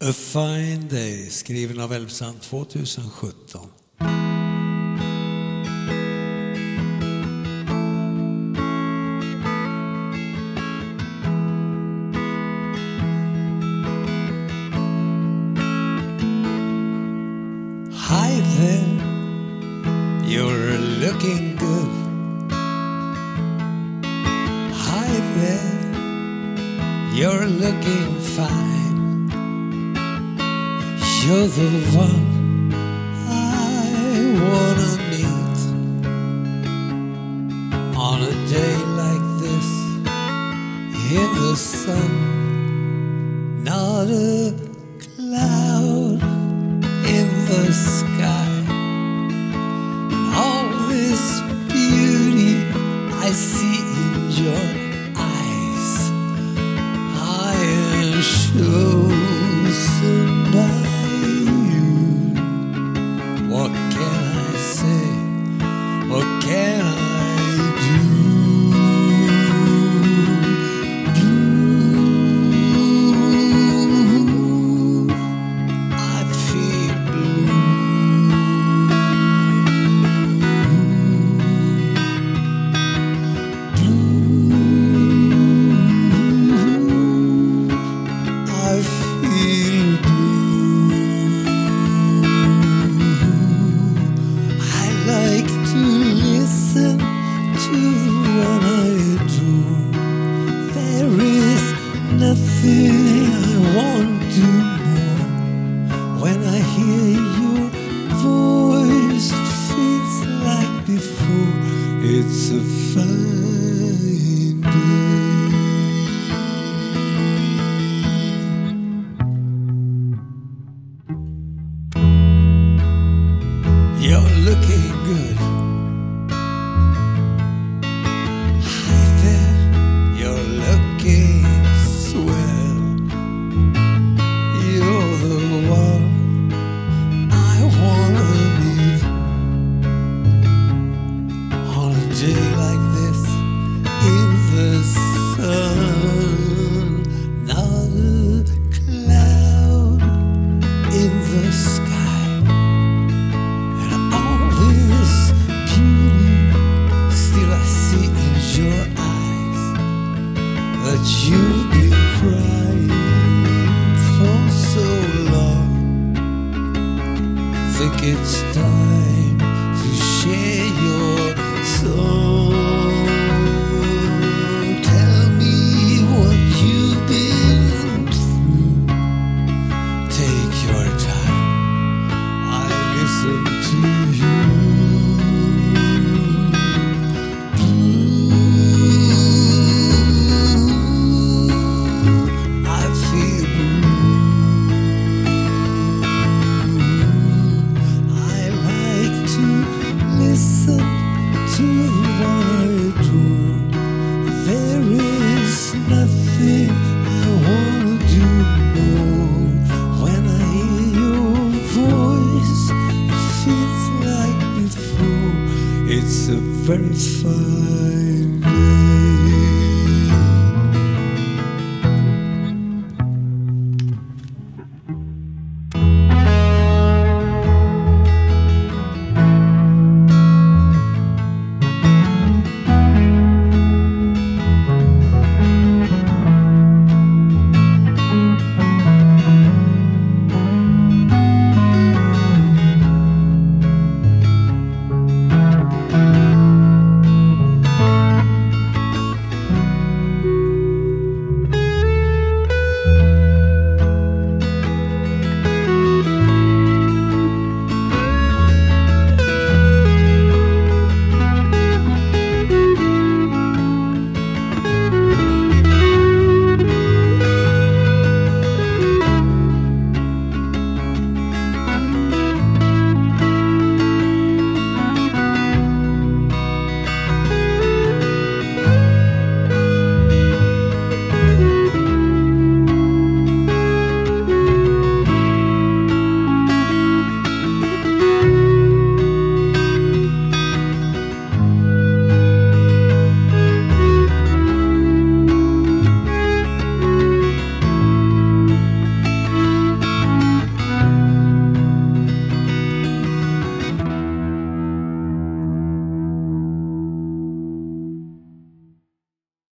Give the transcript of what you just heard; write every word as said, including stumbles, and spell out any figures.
A Fine Day, skriven av Elfsand tjugohundrasjutton. Hi there, you're looking good. Hi there, you're looking fine. You're the one I wanna meet on a day like this in the sun. Not a cloud in the sky, and all this beauty I see in your eyes. I am chosen by you. What can I say? What can I do? Nothing I want to more. When I hear your voice, it feels like before. It's a fine day. You're looking good. Hi there, you're looking swell. You're the one I wanna meet on a day like this in the sun. Not a cloud in the sky, and all this beauty still I see in your eyes. That you've been crying for so long. Think it's time to share your song. Tell me what you've been through. Take your time, I listen to you. Listen to what I do. There is nothing I wanna do more. When I hear your voice, it feels like before. It's a very fine